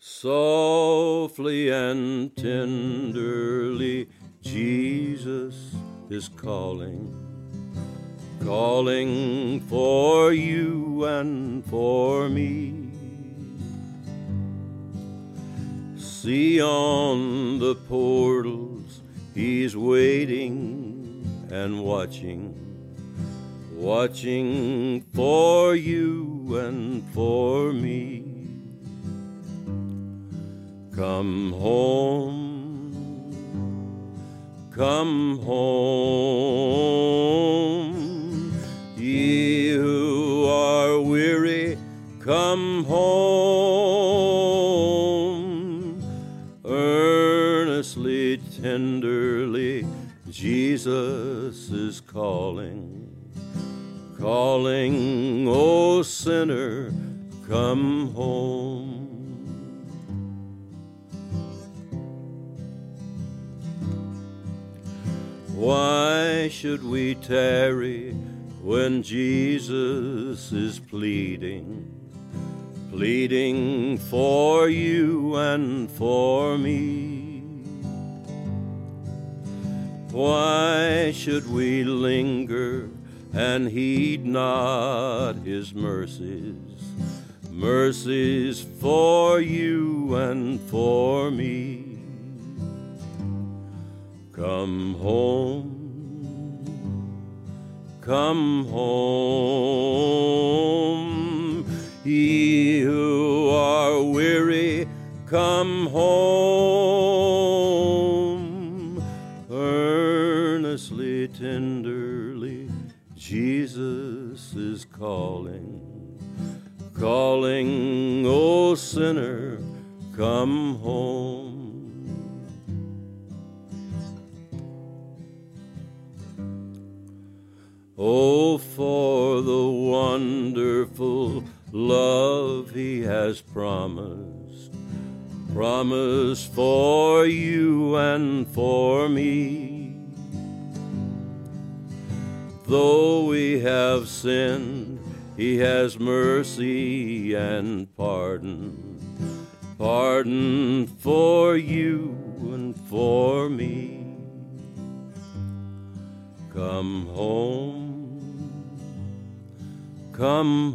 Softly and tenderly, Jesus is calling, calling for you and for me. See on the portals, he's waiting and watching, watching for you and for me. Come home, come home, ye who are weary, come home. Earnestly, tenderly, Jesus is calling, calling, O sinner, come home. Why should we tarry when Jesus is pleading, pleading for you and for me? Why should we linger and heed not his mercies, mercies for you and for me? Come home, come home, ye who are weary, come home. Earnestly, tenderly, Jesus is calling, calling, O sinner, come home. Oh, for the wonderful love he has promised, promised for you and for me. Though we have sinned, he has mercy and pardon, pardon for you and for me. Come home, come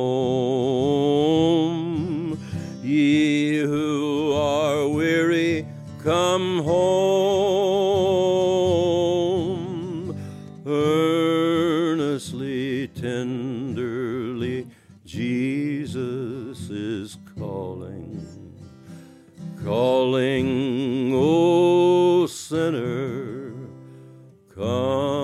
home, ye who are weary, come home. Earnestly, tenderly, Jesus is calling, calling, O sinner, come.